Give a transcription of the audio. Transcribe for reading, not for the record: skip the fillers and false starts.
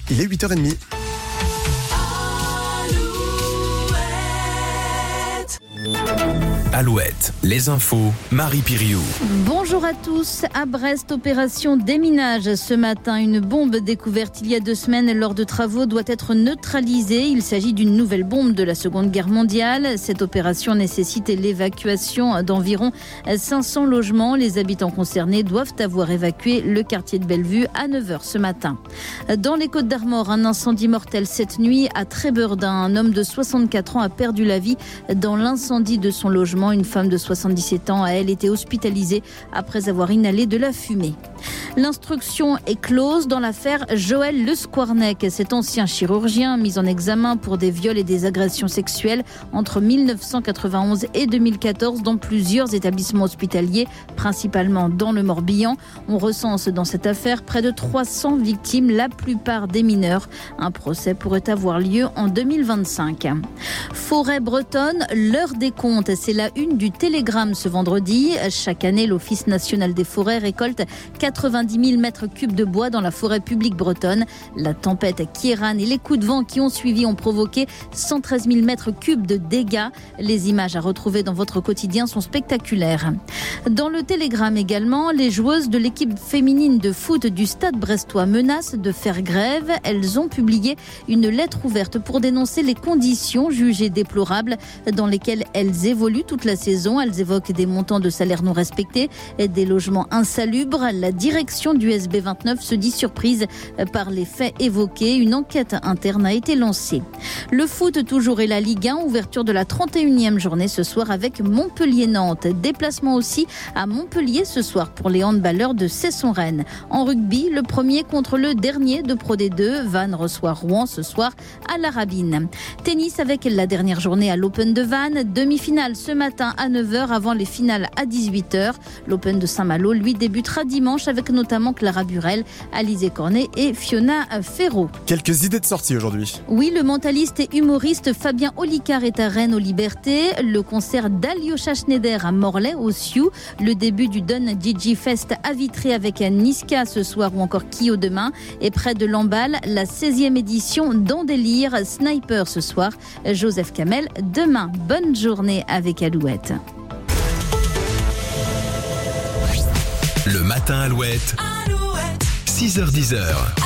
il est 8h30. Alouette, les infos, Marie Piriou. Bonjour à tous. À Brest, opération déminage. Ce matin, une bombe découverte il y a 2 semaines lors de travaux doit être neutralisée. Il s'agit d'une nouvelle bombe de la Seconde Guerre mondiale. Cette opération nécessite l'évacuation d'environ 500 logements. Les habitants concernés doivent avoir évacué le quartier de Bellevue à 9h ce matin. Dans les Côtes-d'Armor, un incendie mortel cette nuit à Trébeurdin. Un homme de 64 ans a perdu la vie dans l'incendie de son logement. Une femme de 77 ans a, elle, été hospitalisée après avoir inhalé de la fumée. L'instruction est close dans l'affaire Joël Le Squarnec. Cet ancien chirurgien mis en examen pour des viols et des agressions sexuelles entre 1991 et 2014 dans plusieurs établissements hospitaliers, principalement dans le Morbihan. On recense dans cette affaire près de 300 victimes, la plupart des mineurs. Un procès pourrait avoir lieu en 2025. Forêt bretonne, l'heure des comptes. C'est la une du Télégramme ce vendredi. Chaque année, l'Office national des forêts récolte 90 000 mètres cubes de bois dans la forêt publique bretonne. La tempête Kieran et les coups de vent qui ont suivi ont provoqué 113 000 mètres cubes de dégâts. Les images à retrouver dans votre quotidien sont spectaculaires. Dans le Télégramme également, les joueuses de l'équipe féminine de foot du Stade brestois menacent de faire grève. Elles ont publié une lettre ouverte pour dénoncer les conditions jugées déplorables dans lesquelles elles évoluent toute la saison. Elles évoquent des montants de salaire non respectés, des logements insalubres. La direction du SB 29 se dit surprise par les faits évoqués. Une enquête interne a été lancée. Le foot toujours et la Ligue 1, ouverture de la 31e journée ce soir avec Montpellier-Nantes. Déplacement aussi à Montpellier ce soir pour les handballeurs de Cesson-Rennes. En rugby, le premier contre le dernier de Pro D2. Vannes reçoit Rouen ce soir à la Rabine. Tennis avec la dernière journée à l'Open de Vannes. Demi-finale ce matin à 9h avant les finales à 18h. L'Open de Saint-Malo, lui, débutera dimanche avec notamment Clara Burel, Alizé Cornet et Fiona Ferro. Quelques idées de sortie aujourd'hui. Oui, le mentaliste et humoriste Fabien Olicard est à Rennes aux Libertés. Le concert d'Alyosha Schneider à Morlaix au Sioux. Le début du Don Gigi Fest à Vitré avec Niska ce soir ou encore Kyo demain. Et près de Lamballe, la 16e édition d'Andélire Sniper ce soir. Joseph Kamel demain. Bonne journée avec Alouette. Le matin Alouette. 6h-10h.